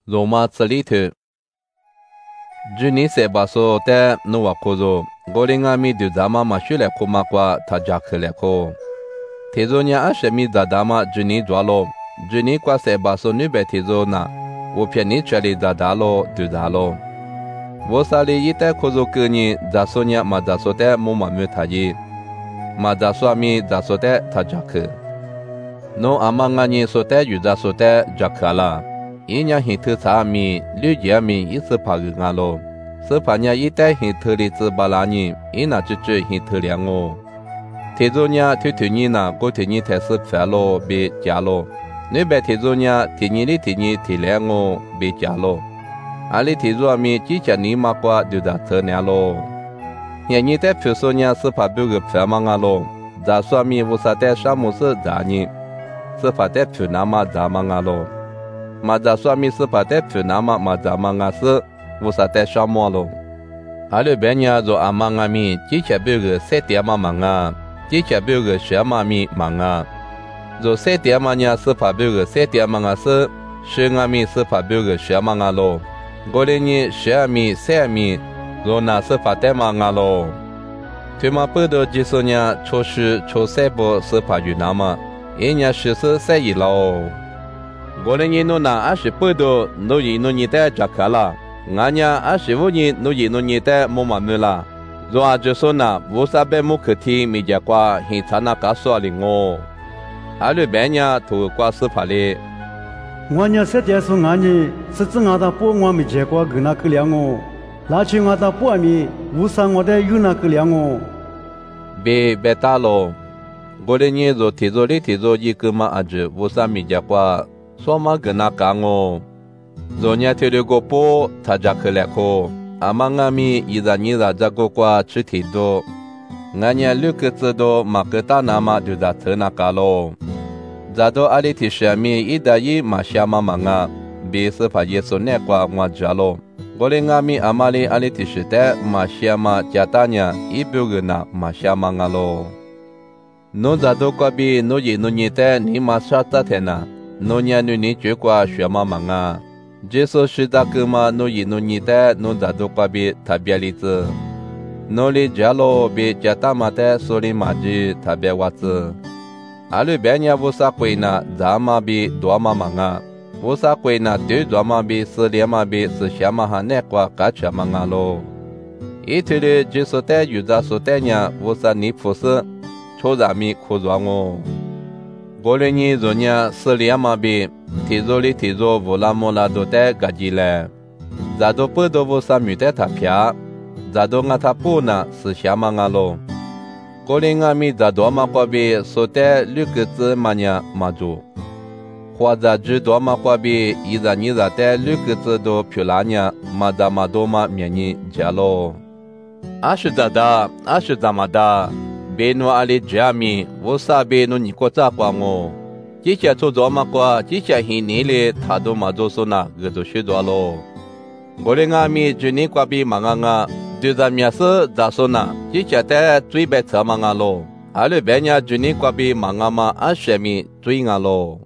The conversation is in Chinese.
罗马这里头，今年三八说的努瓦科罗，我领阿米就咱们马修来科马瓜，他家去来科。提着伢20米在咱们今年抓了，今年瓜三八说你别提着那，我骗你这里在打了就打了。我啥里一代科着个人，在说伢嘛在说的木马没他伊，嘛在说米在说的他家去。侬阿妈伢人说的有在说的家去了。一年很头查米，6年米一次爬个伢咯，是爬伢一代很头里子巴拉人，一拿就很头两哦。提着伢推你那，过推你才是饭咯，别家咯。你别提着伢，提你提两哦，别家咯。阿里提着米，几家你妈瓜就在车伢咯。伢在표说伢是爬别个饭嘛伢咯，在说米无啥在啥么事杂人，是爬在표那嘛杂嘛伢咯。嘛在说米是爬在표那嘛杂嘛伢是无啥在啥么咯。阿里边伢做阿妈伢米，几家别个3点嘛伢。几家别个学嘛米忙啊，做3点嘛伢是爬别个3点嘛伢是学嘛米是爬别个学嘛伢咯，过来你学米3米，做那是爬点嘛伢咯，对嘛不到几十年出去出3步是爬越南嘛，一年103亿咯，过来你弄那20不到，弄一弄你的就可了，俺家25年弄一弄你的没嘛没啦。若阿就说那，无啥别木克提米家瓜，现在那个说的我，阿里边伢头瓜是怕哩。 我伢3点说俺呢，是指俺的不我米家瓜跟那个两哦，拉去俺的不米，无啥我的有那个两哦。 别打咯，我的伢做提着一个嘛阿就无啥米家瓜，说嘛跟那个我，若伢提了个波，他家去来可。阿妈阿咪伊在你在这个瓜吃挺多，俺伢6个字多马个大那嘛就在车那个咯，在到阿里提上面一打一马下嘛嘛啊，别是怕耶稣那瓜我家咯，我的阿咪阿妈里阿里提是的马下嘛家大伢一表个那马下嘛啊咯，侬在到瓜比侬伊侬你的你马上咋的呢？侬伢你绝瓜学嘛嘛啊。这说是大哥嘛，侬伊侬你的侬在做瓜比特别例子，侬里家咯比家大嘛的说里嘛的特别娃子，阿里边伢无啥贵呢，咱嘛比多嘛嘛啊，无啥贵呢，对多嘛比4连嘛比是下嘛哈那瓜嘎吃嘛啊咯，一推的就说的有在说的伢无啥你不是，抽咱米苦装哦。过来年做伢4连嘛比。提着乌拉莫拉都带嘎吉来，咱都不都无啥米带他票，咱都俺他不呢是下嘛俺咯，过来俺米咱多嘛瓜比说的6个字嘛伢嘛做，或者只多嘛瓜比一咱你咱的6个字都漂亮伢嘛咱嘛多嘛面你家咯，阿是咱嘛的，别诺阿里家米，无啥别诺你国家瓜我。几下做做嘛瓜，几下很年里他都嘛做说那个就学多咯。我的阿米今年瓜比嘛啊，对咱面是咋说呢？几下在最白车嘛咯，阿里边伢今年瓜比嘛嘛20米追啊咯。